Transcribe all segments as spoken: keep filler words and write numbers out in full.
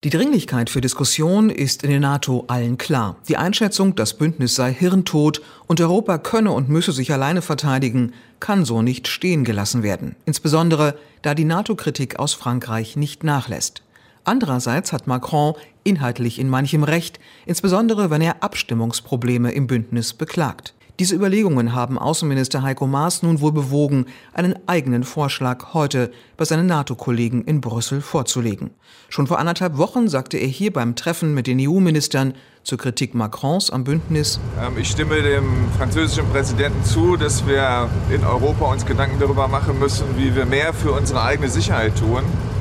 Die Dringlichkeit für Diskussion ist in der NATO allen klar. Die Einschätzung, das Bündnis sei hirntot und Europa könne und müsse sich alleine verteidigen, kann so nicht stehen gelassen werden. Insbesondere, da die NATO-Kritik aus Frankreich nicht nachlässt. Andererseits hat Macron inhaltlich in manchem Recht, insbesondere wenn er Abstimmungsprobleme im Bündnis beklagt. Diese Überlegungen haben Außenminister Heiko Maas nun wohl bewogen, einen eigenen Vorschlag heute bei seinen NATO-Kollegen in Brüssel vorzulegen. Schon vor anderthalb Wochen sagte er hier beim Treffen mit den E U-Ministern zur Kritik Macrons am Bündnis: Ich stimme dem französischen Präsidenten zu, dass wir in Europa uns Gedanken darüber machen müssen, wie wir mehr für unsere eigene Sicherheit tun.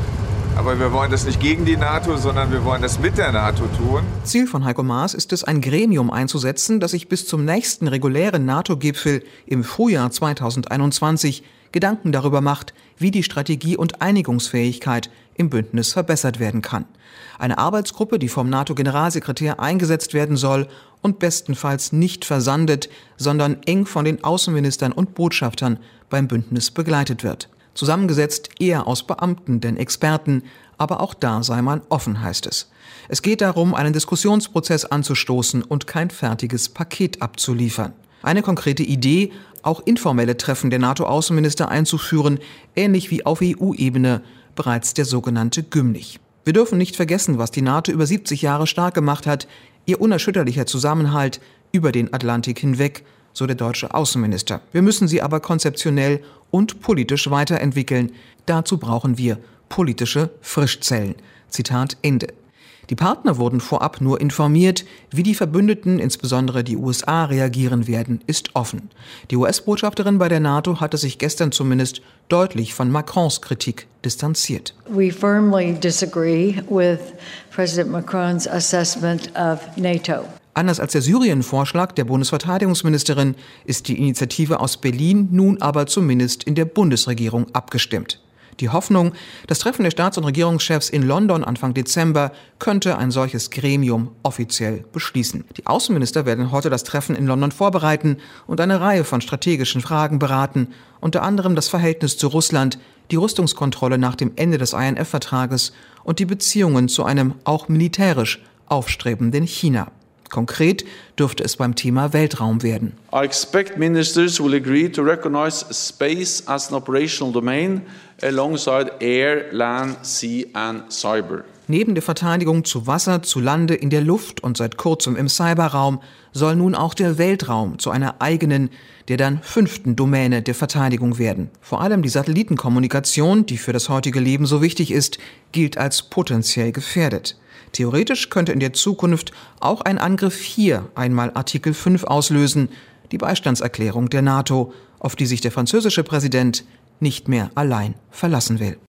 Aber wir wollen das nicht gegen die NATO, sondern wir wollen das mit der NATO tun. Ziel von Heiko Maas ist es, ein Gremium einzusetzen, das sich bis zum nächsten regulären NATO-Gipfel im Frühjahr zweitausendeinundzwanzig Gedanken darüber macht, wie die Strategie und Einigungsfähigkeit im Bündnis verbessert werden kann. Eine Arbeitsgruppe, die vom NATO-Generalsekretär eingesetzt werden soll und bestenfalls nicht versandet, sondern eng von den Außenministern und Botschaftern beim Bündnis begleitet wird. Zusammengesetzt eher aus Beamten denn Experten, aber auch da sei man offen, heißt es. Es geht darum, einen Diskussionsprozess anzustoßen und kein fertiges Paket abzuliefern. Eine konkrete Idee, auch informelle Treffen der NATO-Außenminister einzuführen, ähnlich wie auf E U-Ebene bereits der sogenannte Gymnich. Wir dürfen nicht vergessen, was die NATO über siebzig Jahre stark gemacht hat, ihr unerschütterlicher Zusammenhalt über den Atlantik hinweg, so der deutsche Außenminister. Wir müssen sie aber konzeptionell und politisch weiterentwickeln. Dazu brauchen wir politische Frischzellen. Zitat Ende. Die Partner wurden vorab nur informiert. Wie die Verbündeten, insbesondere die U S A, reagieren werden, ist offen. Die U S-Botschafterin bei der NATO hatte sich gestern zumindest deutlich von Macrons Kritik distanziert. We firmly disagree with President Macron's assessment of NATO. Anders als der Syrien-Vorschlag der Bundesverteidigungsministerin ist die Initiative aus Berlin nun aber zumindest in der Bundesregierung abgestimmt. Die Hoffnung, das Treffen der Staats- und Regierungschefs in London Anfang Dezember könnte ein solches Gremium offiziell beschließen. Die Außenminister werden heute das Treffen in London vorbereiten und eine Reihe von strategischen Fragen beraten, unter anderem das Verhältnis zu Russland, die Rüstungskontrolle nach dem Ende des I N F-Vertrages und die Beziehungen zu einem auch militärisch aufstrebenden China. Konkret dürfte es beim Thema Weltraum werden. I expect ministers will agree to recognize space as an operational domain alongside air, land, sea and cyber. Neben der Verteidigung zu Wasser, zu Lande, in der Luft und seit kurzem im Cyberraum soll nun auch der Weltraum zu einer eigenen, der dann fünften Domäne der Verteidigung werden. Vor allem die Satellitenkommunikation, die für das heutige Leben so wichtig ist, gilt als potenziell gefährdet. Theoretisch könnte in der Zukunft auch ein Angriff hier einmal Artikel fünf auslösen, die Beistandserklärung der NATO, auf die sich der französische Präsident nicht mehr allein verlassen will.